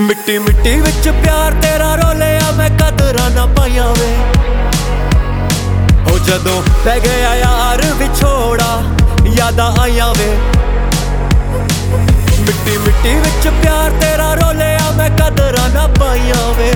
ਮਿੱਟੀ ਮਿੱਟੀ ਵਿੱਚ ਪਿਆਰ ਤੇਰਾ ਰੋਲਿਆ ਮੈਂ ਕਦਰਾਂ ਨਾ ਪਾਈਆਂ ਵੇ ਹੋ ਜਦੋਂ ਪੈ ਗਿਆ ਯਾਰ ਵਿਛੋੜਾ ਯਾਦਾਂ ਆਈਆਂ ਵੇ ਮਿੱਟੀ ਮਿੱਟੀ ਵਿੱਚ ਪਿਆਰ ਤੇਰਾ ਰੋਲਿਆ ਮੈਂ ਕਦਰਾਂ ਨਾ ਪਾਈਆਂ ਵੇ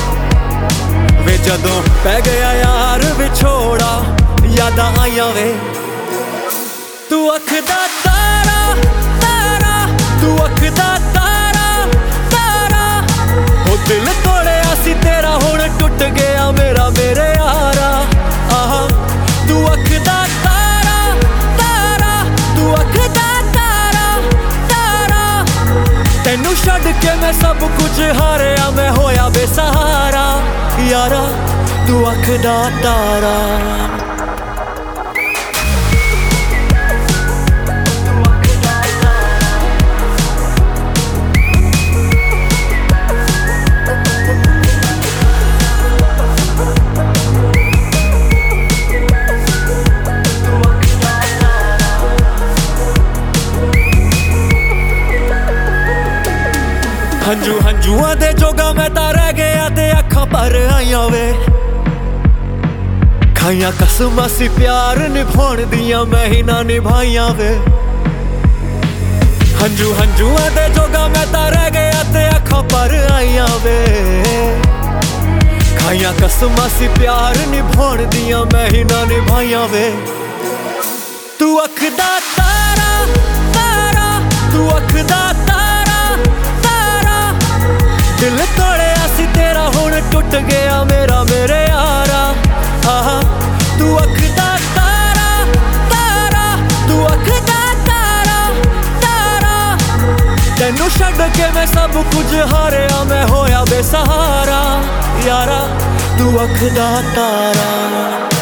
ਜਦੋਂ ਪੈ ਗਿਆ ਯਾਰ ਵਿਛੋੜਾ ਯਾਦਾਂ ਆਈਆਂ ਵੇ ਤੂੰ ਅੱਖ ਦਾ ਤਾਰਾ ਤਾਰਾ ਤੂੰ ਅੱਖ ਦਾ ਤਾਰਾ ਤਾਰਾ ਉਹ ਦਿਲ ਤੋੜਿਆ ਸੀ ਤੇਰਾ ਹੁਣ ਟੁੱਟ ਗਿਆ ਮੇਰਾ ਮੇਰੇ ਯਾਰਾ ਆਹ ਤੂੰ ਅੱਖ ਦਾ ਤਾਰਾ ਤਾਰਾ ਤੂੰ ਅੱਖ ਦਾ ਤਾਰਾ ਤਾਰਾ ਤੈਨੂੰ ਛੱਡ ਕੇ ਮੈਂ ਸਭ ਕੁਝ ਹਾਰਿਆ ਮੈਂ ਹੋਇਆ ਬੇਸਹਾਰਾ ਯਾਰਾ ਤੂੰ ਅੱਖ ਦਾ ਤਾਰਾ ਹੰਝੂ ਹੰਝੂਆਂ ਦੇ ਜੋਗਾ ਮੈਂ ਤਾਂ ਰਹਿ ਗਿਆ ਤੇ ਅੱਖਾਂ ਭਰ ਆਈਆਂ ਵੇ ਖਾਈਆਂ ਕਸਮਾਂ ਸੀ ਪਿਆਰ ਨਿਭਾਉਣ ਦੀਆਂ ਮੈਂ ਹੀ ਨਾ ਨਿਭਾਈਆਂ ਵੇ ਹੰਝੂ ਹੰਝੂਆਂ ਦੇ ਜੋਗਾ ਮੈਂ ਤਾਂ ਰਹਿ ਗਿਆ ਤੇ ਅੱਖਾਂ ਭਰ ਆਈਆਂ ਵੇ ਖਾਈਆਂ ਕਸਮਾਂ ਸੀ ਪਿਆਰ ਨਿਭਾਉਣ ਦੀਆਂ ਮੈਂ ਹੀ ਨਾ ਨਿਭਾਈਆਂ ਵੇ ਤੂੰ ਅੱਖ ਦਾ ਤਾਰਾ ਤਾਰਾ ਤੂੰ ਅੱਖ ਦਾ ਦਿਲ ਤੋੜਿਆ ਸੀ ਤੇਰਾ ਹੁਣ ਟੁੱਟ ਗਿਆ ਮੇਰਾ ਮੇਰੇ ਯਾਰਾ ਆਹ ਤੂੰ ਅੱਖ ਦਾ ਤਾਰਾ ਤਾਰਾ ਤੂੰ ਅੱਖ ਦਾ ਤਾਰਾ ਤਾਰਾ ਤੈਨੂੰ ਛੱਡ ਕੇ ਮੈਂ ਸਭ ਕੁਝ ਹਾਰਿਆ ਮੈਂ ਹੋਇਆ ਬੇਸਹਾਰਾ ਯਾਰਾ ਤੂੰ ਅੱਖ ਦਾ ਤਾਰਾ